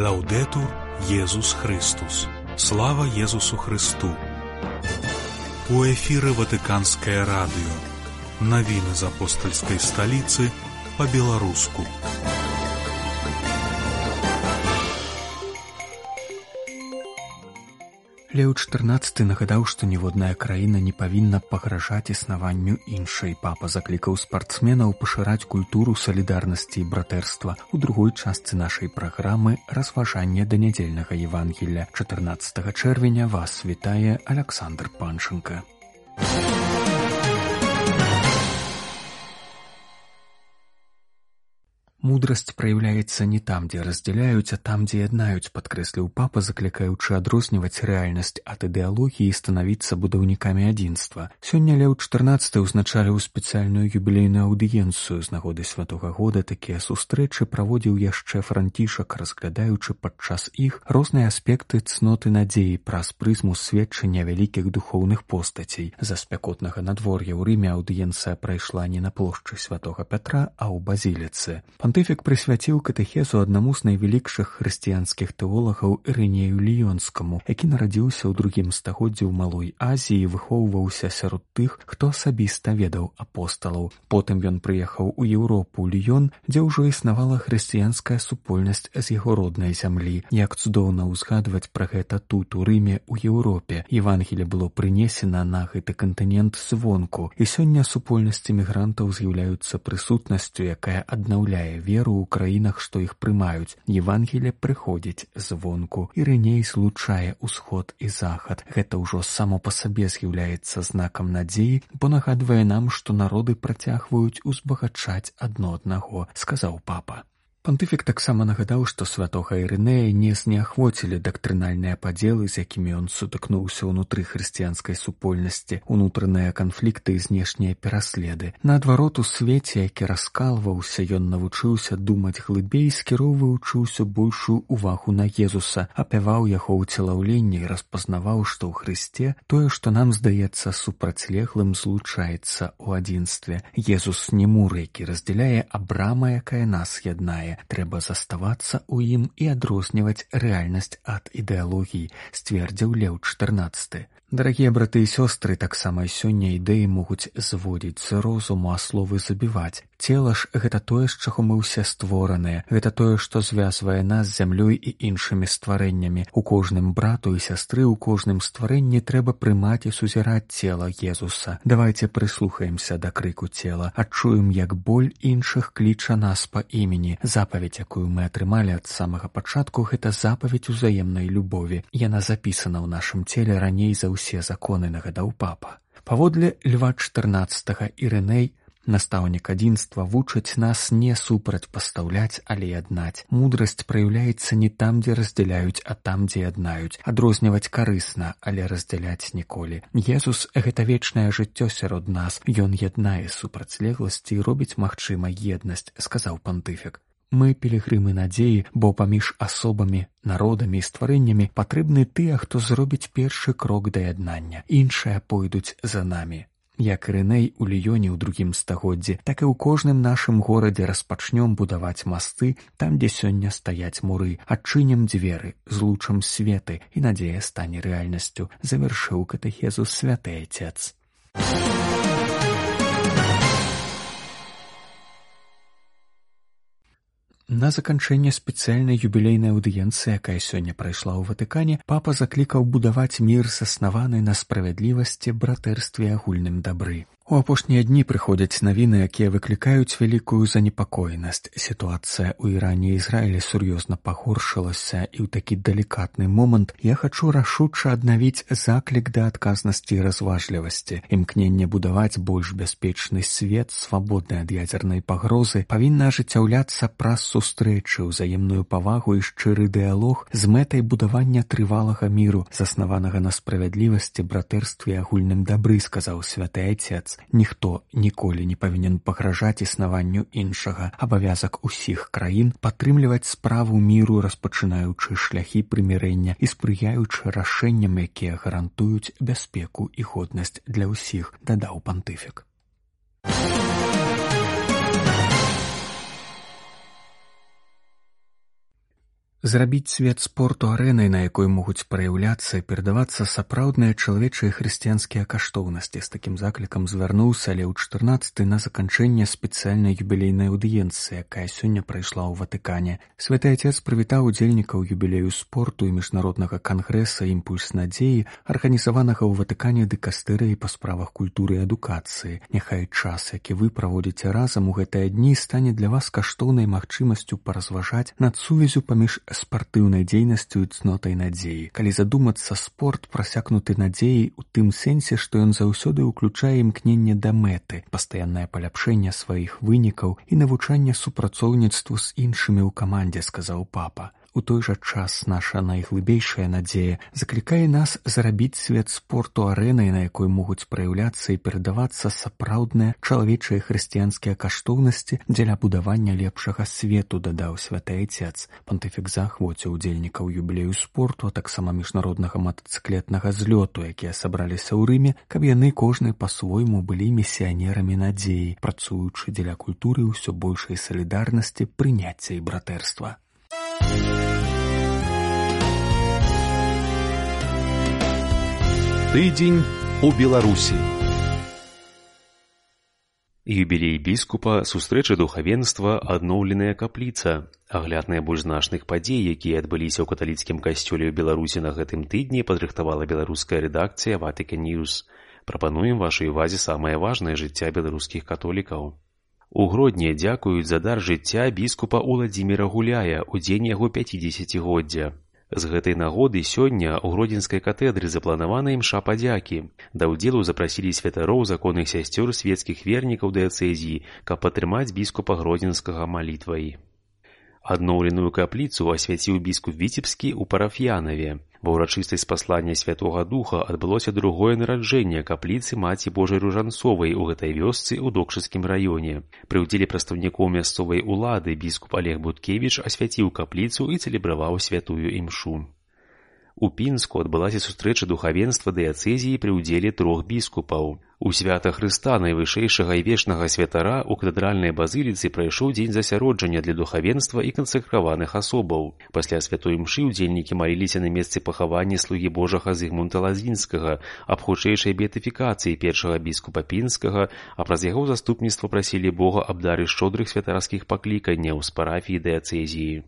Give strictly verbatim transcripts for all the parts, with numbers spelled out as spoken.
Лаўдэтур Езус Христус. Слава Езусу Христу. У эфіры Ватыканскае радыё. Навіны з апостальскай сталіцы па-беларуску. Леў чатырнаццаты нагадаў, што ніводная краіна не павінна пагражаць існаванню іншай. Папа заклікаў спартсменаў пашыраць культуру салідарнасці і братэрства. У другой частцы нашай праграмы разважанне да нядзельнага Евангелля. чатырнаццатага чэрвеня вас вітае Аляксандр Панчынка. Мудрасць праяўляецца не там, дзе раздзяляюць, а там, дзе яднаюць, падкрэсліў папа, заклікаючы адрозніваць рэальнасць ад ідэалогіі і станавіцца будаўнікамі адзінства. Сёння Леў чатырнаццаты ўзначаліў спецыяльную юбілейную аўдыенцыю. З нагоды святога года такія сустрэчы праводзіў яшчэ Францішак, разглядаючы падчас іх розныя аспекты цноты надзеі праз прызму сведчання вялікіх духоўных постацей. За спякотнага надвор'я ў Рыме аўдыенцыя прайшла не на плошчы святога Пятра, а ў базіліцы. Пантыфік прысвяціў катэхезу аднаму з найвялікшых хрысціянскіх тэолагаў Ірынею Ліёнскаму, які нарадзіўся ў другім стагоддзі ў Малой Азіі і выхоўваўся сярод тых, хто асабіста ведаў апосталаў. Потым ён прыехаў у Еўропу, Ліён, дзе ўжо існавала хрысціянская супольнасць з яго роднай зямлі. Як цудоўна ўзгадваць пра гэта тут, у Рыме, у Еўропе. Евангелле было прынесена на гэты кантынент звонку, і сёння супольнасці мігрантаў з'яўляюцца прысутнасцю, якая аднаўляе веру ў краінах, што іх прымаюць. Евангелле прыходзіць звонку. Ірыней злучае ўсход і захад. Гэта ўжо само па сабе з'яўляецца знакам надзеі, бо нагадвае нам, што народы працягваюць узбагачаць адно аднаго, сказаў папа. Пантыфік таксама нагадаў, што святога Ірынея не знеахвоцілі дактрынальныя падзелы, з якімі ён сутыкнуўся ўнутры хрысціянскай супольнасці, унутраныя канфлікты і знешнія пераследы. Наадварот, у свеце, які раскалваўся, ён навучыўся думаць глыбей, скіроўваючы ўсё большую увагу на Езуса, апяваў яго ўцелаўленне і распазнаваў, што ў Хрысце тое, што нам здаецца супрацьлеглым, злучаецца ў адзінстве. Езус не мур, які раздзяляе, а брама, якая нас яднае. Трэба заставацца ў ім і адрозніваць рэальнасць ад ідэалогіі, сцвердзіў Леў чатырнаццаты. Дарагія браты і сёстры, таксама і сёння ідэі могуць зводзіць з розуму, а словы забіваць. Цела ж гэта тое, з чаго мы ўсе створаныя. Гэта тое, што звязвае нас з зямлёй і іншымі стварэннямі. У кожным брату і сястры, у кожным стварэнні трэба прымаць і сузіраць цела Езуса. Давайце прыслухаемся да крыку цела, адчуем, як боль іншых кліча нас па імені. Запаведь, якую мы атрымалі ад самага пачатку, гэта запаведь узаемнай любові. Яна запісана ў нашым целе раней за ўсе законы, нагадаў папа. Паводле Льва чатырнаццатага Ірыней, настаўнік адзінства, вучыць нас не супрацьпастаўляць, але яднаць. Мудрасць праяўляецца не там, дзе раздзяляюць, а там, дзе яднаюць. Адрозніваць карысна, але раздзяляць ніколі. Езус — гэта вечнае жыццё сярод нас. Ён яднае супрацьлегласці і робіць магчымай еднасць, сказаў пантыфік. Мы пілігрымы надзеі, бо паміж асобамі, народамі і стварэннямі патрэбны тыя, хто зробіць першы крок да яднання. Іншыя пойдуць за намі. Як Ірыней у Ліёне ў другім стагоддзі, так і ў кожным нашым горадзе распачнём будаваць масты там, дзе сёння стаяць муры. Адчынім дзверы, злучым светы, і надзея стане рэальнасцю, завяршыў катэхезу святы Айцец. На заканчэнне спецыяльнай юбілейнай аўдыенцыі, якая сёння прайшла ў Ватыкане, папа заклікаў будаваць мір, заснаваны на справядлівасці, братэрстве і агульным дабры. У апошнія дні прыходзяць навіны, якія выклікаюць вялікую занепакоенасць. Сітуацыя ў Іране і Ізраілі сур'ёзна пагоршылася, і ў такі далікатны момант я хачу рашуча аднавіць заклік да адказнасці і разважлівасці. Імкненне будаваць больш бяспечны свет, свабодны ад ядзернай пагрозы, павінна ажыццяўляцца праз сустрэчы, ўзаемную павагу і шчыры дыялог з мэтай будавання трывалага міру, заснаванага на справядлівасці, братэрстве і агульным дабры, сказаў святы Айцец. Ніхто ніколі не павінен пагражаць існаванню іншага. Абавязак усіх краін падтрымліваць справу міру, распачынаючы шляхі прымірэння і спрыяючы рашэнням, якія гарантуюць бяспеку і годнасць для ўсіх, дадаў пантыфік. Зрабіць свет спорту арэнай, на якой могуць праяўляцца і перадавацца сапраўдныя чалавечыя хрысціянскія каштоўнасці. З такім заклікам звярнуўся Леў чатырнаццаты на заканчэнне спецыяльнай юбілейнай аўдыенцыі, якая сёння прайшла ў Ватыкане. Святы Отец прывітаў удзельнікаў юбілею спорту і міжнароднага кангрэса «Імпульс надзеі», арганізаванага ў Ватыкане дыкастэрыяй па справах культуры і адукацыі. Няхай час, які вы праводзіце разам у гэтыя дні, стане для вас каштоўнай магчымасцю паразважаць над сувязю паміж спартыўнай дзейнасцю і цнотай надзеі. Калі задумацца, спорт прасякнуты надзеяй у тым сэнсе, што ён заўсёды ўключае імкненне да мэты, пастаяннае паляпшэнне сваіх вынікаў і навучанне супрацоўніцтву з іншымі ў камандзе, сказаў папа. У той жа час наша найглыбейшая надзея заклікае нас зрабіць свет спорту арэнай, на якой могуць праяўляцца і перадавацца сапраўдныя чалавечыя хрысціянскія каштоўнасці дзеля будавання лепшага свету, дадаў Святы Отец. Пантыфік заахвоціў удзельнікаў юбілею спорту, а таксама міжнароднага матацыклетнага злёту, якія сабраліся ў Рыме, каб яны кожны па-свойму былі місіянерамі надзеі, працуючы дзеля культуры ўсё большай салідарнасці, прыняцця і братэрства. Тыдзень у Беларусі. Юбілей біскупа, сустрэча духавенства, адноўленая капліца. Агляд найбольш значных падзей, якія адбыліся ў каталіцкім касцёле ў Беларусі на гэтым тыдні, падрыхтавала беларуская рэдакцыя Vatican News. Прапануем вашай увазе самае важнае жыцця беларускіх католікаў. У Гродні дзякуюць за дар жыцця біскупа Уладзіміра Гуляя ў дзень яго пяцідзесяцігоддзя. З гэтай нагоды сёння ў Гродзенскай катедры запланавана імша падзякі. Да ўдзелу запрасілі святароў, законных сясцёр, свецкіх вернікаў дыяцэзіі, каб падтрымаць біскупа Гродзенскага малітвай. Адноўленую капліцу асвяціў біскуп Віцебскі ў Парафіянаве. Ва ўрачыстасць паслання Святога Духа адбылося другое нараджэнне капліцы Маці Божай Ружанцовай у гэтай вёсцы ў Докшыцкім раёне. Пры ўдзеле прадстаўнікоў мясцовай улады біскуп Олег Буткевіч асвяціў капліцу і цэлебраваў святую імшу. У Пінску адбылася сустрэча духавенства дыяцэзіі пры ўдзеле трох біскупаў. У свята Хрыста, найвышэйшага і вечнага святара, у катэдральнай базыліцы прайшоў дзень засяроджання для духавенства і кансакраваных асобаў. Пасля святой імшы ўдзельнікі маліліся на месцы пахавання слугі Божага Зігмунта Лазвінскага аб хутчэйшай беатыфікацыі першага біскупа Пінскага, а праз яго заступніцтва прасілі Бога аб дары шчодрых святарскіх пакліканняў з парафіі дыяцэзіі.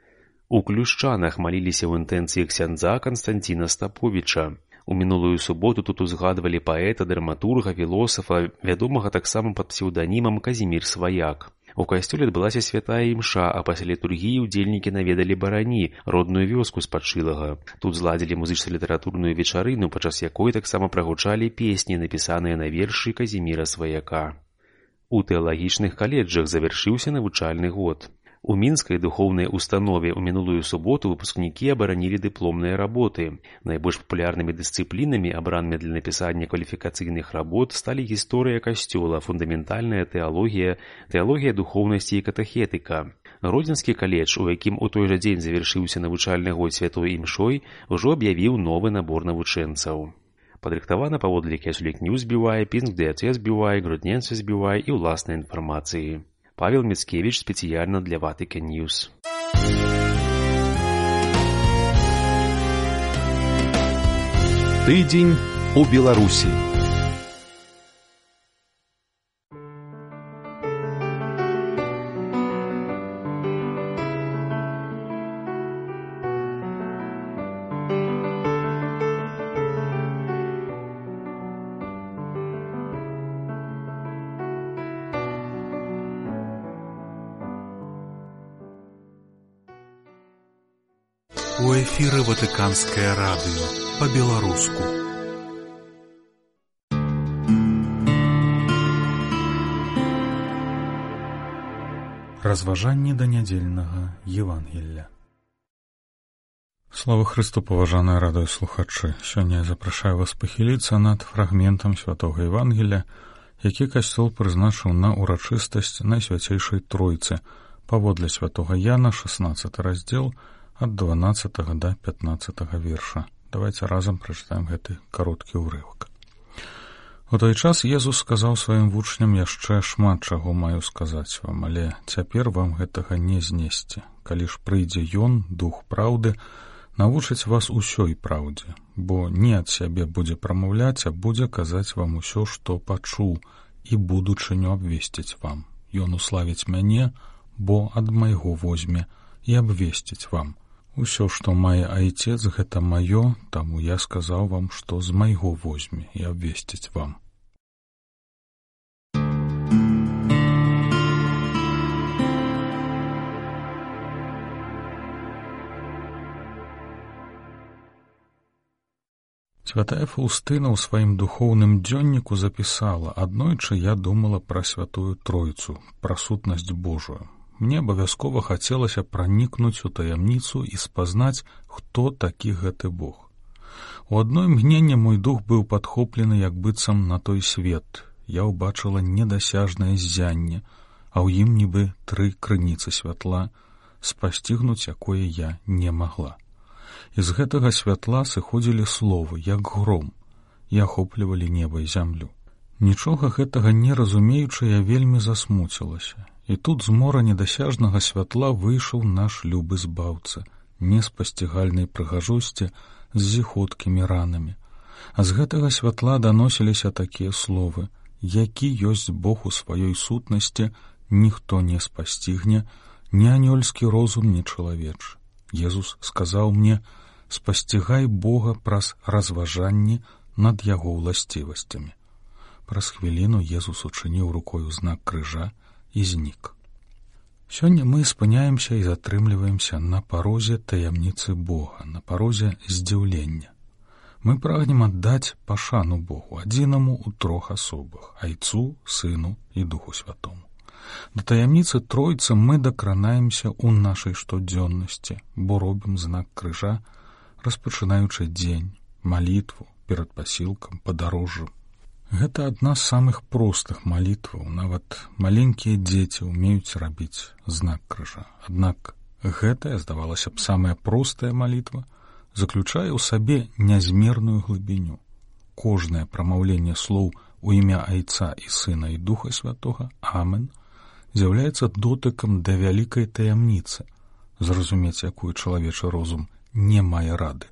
У Клюшчанах маліліся ў інтэнцыі ксяндза Канстанціна Стаповіча. У мінулую суботу тут узгадвалі паэта, драматурга, філосафа, вядомага таксама пад псеўданімам Казімір Сваяк. У касцёле адбылася святая імша, а пасля літургіі ўдзельнікі наведалі Барані, родную вёску спадчылага. Тут зладзілі музычна-літаратурную вечарыну, падчас якой таксама прагучалі песні, напісаныя на вершы Казіміра Сваяка. У тэалагічных каледжах завяршыўся навучальны год. У мінскай духоўнай установе ў мінулую суботу выпускнікі абаранілі дыпломныя работы. Найбольш папулярнымі дысцыплінамі, абранымі для напісання кваліфікацыйных работ, сталі гісторыя касцёла, фундаментальная тэалогія, тэалогія духоўнасці і катэхетыка. Гродзенскі каледж, у якім у той жа дзень завяршыўся навучальны год святой імшой, ужо аб'явіў новы набор навучэнцаў. Падрыхтавана паводле Catholic News би вай, Pinsk Diocese би вай, Grodnensis би вай і ўласнай інфармацыі. Павел Мицкевич спецыяльна для Vatican News. Тыдзень у Беларусі. У эфіры Ватыканскае радыё па-беларуску. Разважанне да нядзельнага Евангелля. Слава Христу, паважаныя радыёслухачы! Сёння я запрашаю вас пахіліцца над фрагментам святога Евангелля, які касцёл прызначыў на урачыстасць Найсвяцейшай Тройцы, паводле святога Яна, шаснаццаты раздзел, ад дванаццатага да пятнаццатага верша. Давайте разам прачытаем гэты кароткі ўрывак. У той час Езус сказаў сваім вучням: яшчэ шмат чаго маю сказаць вам, але цяпер вам гэтага не знесці. Калі ж прыйдзе Ён, Дух праўды, навучыць вас усёй праўдзе, бо не ад сябе будзе прамаўляць, а будзе казаць вам усё, што пачуў, і будучыню абвесціць вам. Ён уславіць мяне, бо ад майго возьме і абвесціць вам. Усё, што мае Айцец, гэта маё, таму я сказаў вам, што з майго возьме і абвесціць вам. Святая Фаўстына ў сваім духоўным дзённіку запісала: аднойчы я думала пра святую Тройцу, пра сутнасць Божую. Мне абавязкова хацелася пранікнуць у таямніцу і спазнаць, хто такі гэты Бог. У адно імгненне мой дух быў падхоплены як быццам на той свет. Я ўбачыла недасяжнае ззянне, а ў ім нібы тры крыніцы святла, спасцігнуць якое я не магла. І з гэтага святла сыходзілі словы, як гром, і ахоплівалі неба і зямлю. Нічога гэтага не разумеючы, я вельмі засмуцілася. І тут з мора недасяжнага святла выйшаў наш любы збаўца, неспасцігальнай прыгажосці з зіхоткімі ранамі. А з гэтага святла даносіліся такія словы: які ёсць Бог у сваёй сутнасці, ніхто не спасцігне, ні анёльскі розум, ні чалавечы. Езус сказаў мне: спасцігай Бога праз разважанні над яго ўласцівасцямі. Праз хвіліну Езус учыніў рукою знак крыжа і знік. Сёння мы спыняемся і затрымліваемся на парозе таямніцы Бога, на парозе здзіўлення. Мы прагнем аддаць пашану Богу, адзінаму ў трох асобах: Айцу, Сыну і Духу Святому. Да таямніцы Тройцы мы дакранаемся ў нашай штодзённасці, бо робім знак крыжа, распачынаючы дзень, малітву перад пасілкам, падарожжам. Гэта адна з самых простых малітваў, нават маленькія дзеці ўмеюць рабіць знак крыжа. Аднак гэтая, здавалася б, самая простая малітва заключае ў сабе нязмерную глыбіню. Кожнае прамаўленне слоў у імя Айца і Сына і Духа Святога, Амен, з'яўляецца дотыкам да вялікай таямніцы, зразумець якую чалавечы розум не мае рады.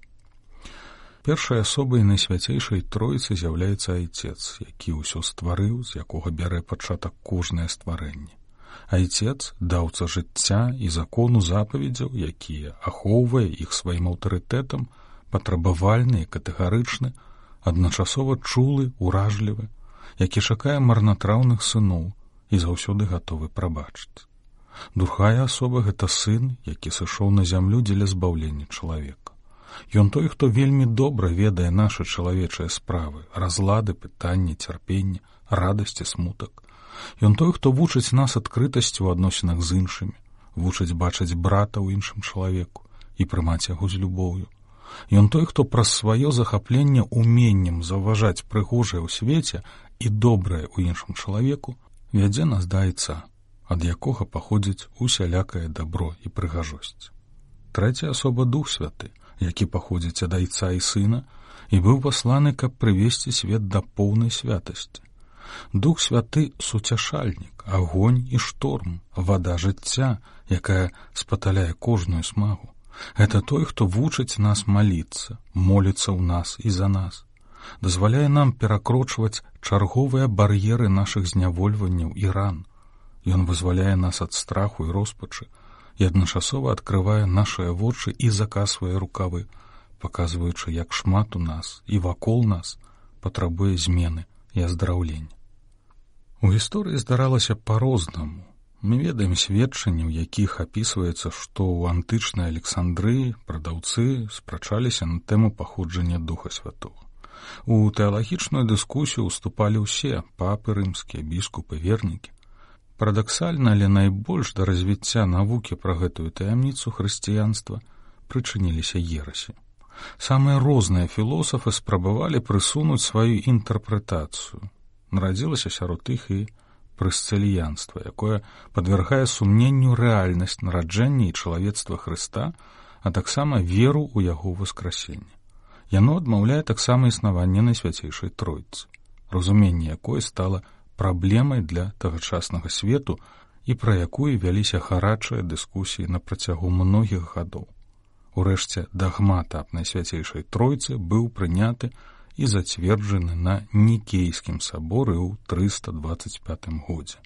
Першай асобай найсвяцейшай Тройцы з'яўляецца Айцец, які ўсё стварыў, з якога бярэ пачатак кожнае стварэнне. Айцец — даўца жыцця і закону запаведзяў, якія ахоўвае іх сваім аўтарытэтам, патрабавальны і катэгарычны, адначасова чулы, уражлівы, які чакае марнатраўных сыноў і заўсёды гатовы прабачыць. Другая асоба — гэта сын, які сышоў на зямлю дзеля збаўлення чалавека. Ён той, хто вельмі добра ведае нашы чалавечыя справы, разлады, пытанні, цярпенне, радасць і смутак. Ён той, хто вучыць нас адкрытасці ў адносінах з іншымі, вучыць бачыць брата ў іншым чалавеку і прымаць яго з любоўю. Ён той, хто праз сваё захапленне уменнем заўважаць прыгожае ў свеце і добрае ў іншым чалавеку вядзе нас да Айца, ад якога паходзіць усялякае дабро і прыгажосць. Трэцяя асоба — Дух Святы, які паходзіць ад Айца і Сына і быў пасланы, каб прывесці свет да поўнай святасці. Дух Святы — суцяшальнік, агонь і шторм, вада жыцця, якая спаталяе кожную смагу. Гэта той, хто вучыць нас маліцца, моліцца ў нас і за нас, дазваляе нам перакрочваць чарговыя бар'еры нашых знявольванняў і ран. Ён вызваляе нас ад страху і роспачы і адначасова адкрывае нашыя вочы і закасвае рукавы, паказваючы, як шмат у нас і вакол нас патрабуе змены і аздараўлення. У гісторыі здаралася па-рознаму. Мы ведаем сведчанні, у якіх апісваецца, што ў антычнай Александрыі прадаўцы спрачаліся на тэму паходжання Духа Святога. У тэалагічную дыскусію ўступалі ўсе папы рымскія, біскупы, вернікі. Парадаксальна, але найбольш да развіцця навукі пра гэтую таямніцу хрысціянства прычыніліся ерасі. Самыя розныя філосафы спрабавалі прысунуць сваю інтэрпрэтацыю. Нарадзілася сярод іх і прысцыліянства, якое падвяргае сумненню рэальнасць нараджэння і чалавецтва Хрыста, а таксама веру ў яго воскрасенне. Яно адмаўляе таксама існаванне Найсвяцейшай Тройцы. разуменне якой стала праблемай для тагачаснага свету і пра якую вяліся гарачыя дыскусіі на працягу многіх гадоў. Урэшце, дагмат аб Найсвяцейшай Тройцы быў прыняты і зацверджаны на Нікейскім саборы ў трыста дваццаць пятым годзе.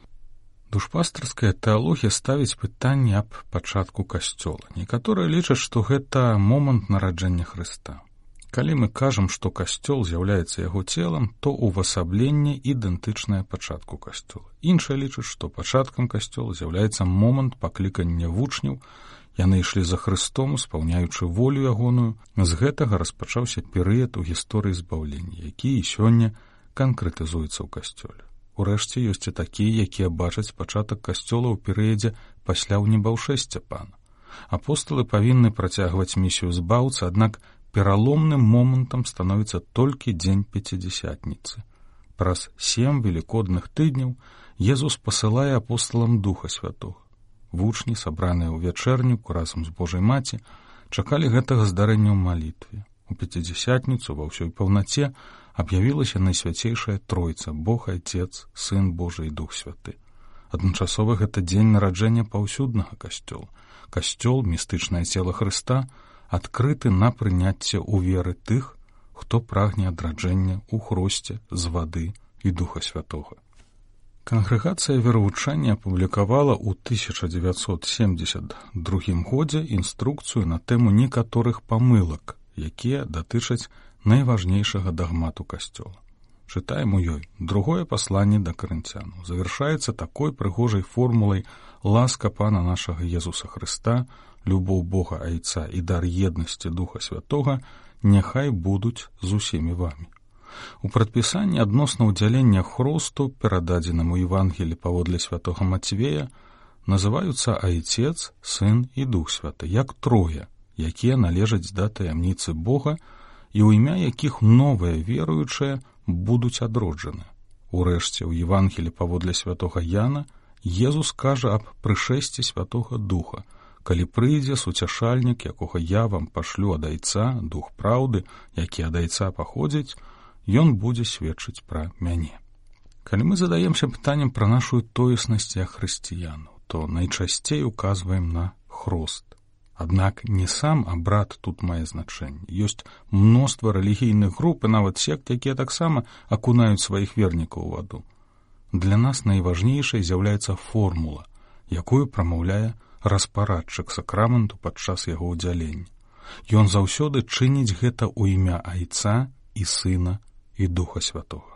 Душпастарская тэалогія ставіць пытанне аб пачатку касцёла. Некаторыя лічаць, што гэта момант нараджэння Хрыста. Калі мы кажам, што касцёл з'яўляецца яго целам, то ўвасабленне ідэнтычнае пачатку касцёла. Іншыя лічаць, што пачаткам касцёла з'яўляецца момант паклікання вучняў. Яны ішлі за Хрыстом, спаўняючы волю ягоную. З гэтага распачаўся перыяд у гісторыі збаўлення, які і сёння канкрэтызуецца ў касцёле. Урэшце ёсць і такія, якія бачаць пачатак касцёла ў перыядзе пасля ўнебаўшэсця Пана. Апосталы павінны працягваць місію збаўцы, аднак пераломным момантам становіцца толькі дзень Пяцідзясятніцы. Праз сем велікодных тыдняў Езус пасылае апосталам Духа Святога. Вучні, сабраныя ў вячэрніку разам з Божай Маці, чакалі гэтага здарэння ў малітве. У Пяцідзясятніцу ва ўсёй паўнаце аб'явілася Найсвяцейшая Тройца, Бог Айцец, Сын Божы і Дух Святы. Адначасова гэта дзень нараджэння паўсюднага касцёла. Касцёл, містычнае цела Хрыста, адкрыты на прыняцце ў веры тых, хто прагне адраджэння ў хросце з вады і Духа Святога. Кангрэгацыя веравучання апублікавала ў тысяча дзевяцьсот семдзесят другім годзе інструкцыю на тэму некаторых памылак, якія датычаць найважнейшага дагмату касцёла. Чытаем у ёй. Другое пасланне да карынцянаў завяршаецца такой прыгожай формулай: ласка Пана нашага Езуса Хрыста, любоў Бога Айца і дар еднасці Духа Святога няхай будуць з усімі вамі. У прадпісанні адносна ўдзялення хросту, перададзеным у Евангелі паводле святога Мацвея, называюцца Айцец, Сын і Дух Святы, як трое, якія належаць да таямніцы Бога і ў імя якіх новыя веруючыя будуць адроджаны. Урэшце, у Евангелі паводле святога Яна Езус кажа аб прышэсці Святога Духа, калі прыйдзе суцяшальнік, якога я вам пашлю ад Айца, Дух праўды, які ад Айца паходзіць, ён будзе сведчыць пра мяне. Калі мы задаемся пытаннем пра нашу тоеснасць як хрысціянаў, то найчасцей указваем на хрост. Аднак не сам абрад тут мае значэнне. Ёсць мноства рэлігійных груп і нават сект, якія таксама акунаюць сваіх вернікаў у ваду. Для нас найважнейшай з'яўляецца формула, якую прамаўляе распарадчык сакраменту падчас яго ўдзялення. Ён заўсёды чыніць гэта ў імя Айца і Сына і Духа Святога.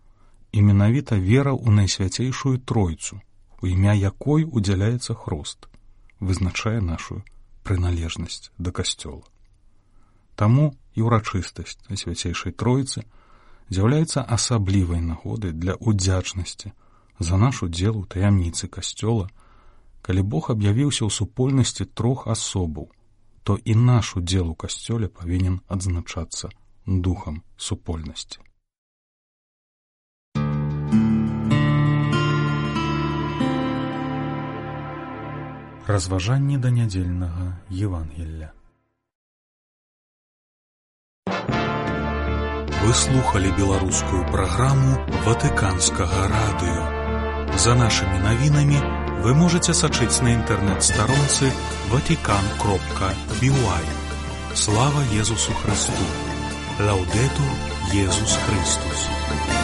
І менавіта вера ў Найсвяцейшую Тройцу, у імя якой удзяляецца хрост, вызначае нашу прыналежнасць да касцёла. Таму і ўрачыстасць Найсвяцейшай Тройцы з'яўляецца асаблівай нагодай для удзячнасці за наш удзел у таямніцы касцёла. Калі Бог аб'явіўся ў супольнасці трох асобаў, то і наш удзел у касцёле павінен адзначацца духам супольнасці. Разважанні да нядзельнага Евангелля. Вы слухали беларускую праграму Ватыканскага радыё. За нашымі навінамі вы можете сачыць на інтэрнэт-старонцы ватикан кропка би уай. Слава Езусу Христу! Лаудетур Езус Христос!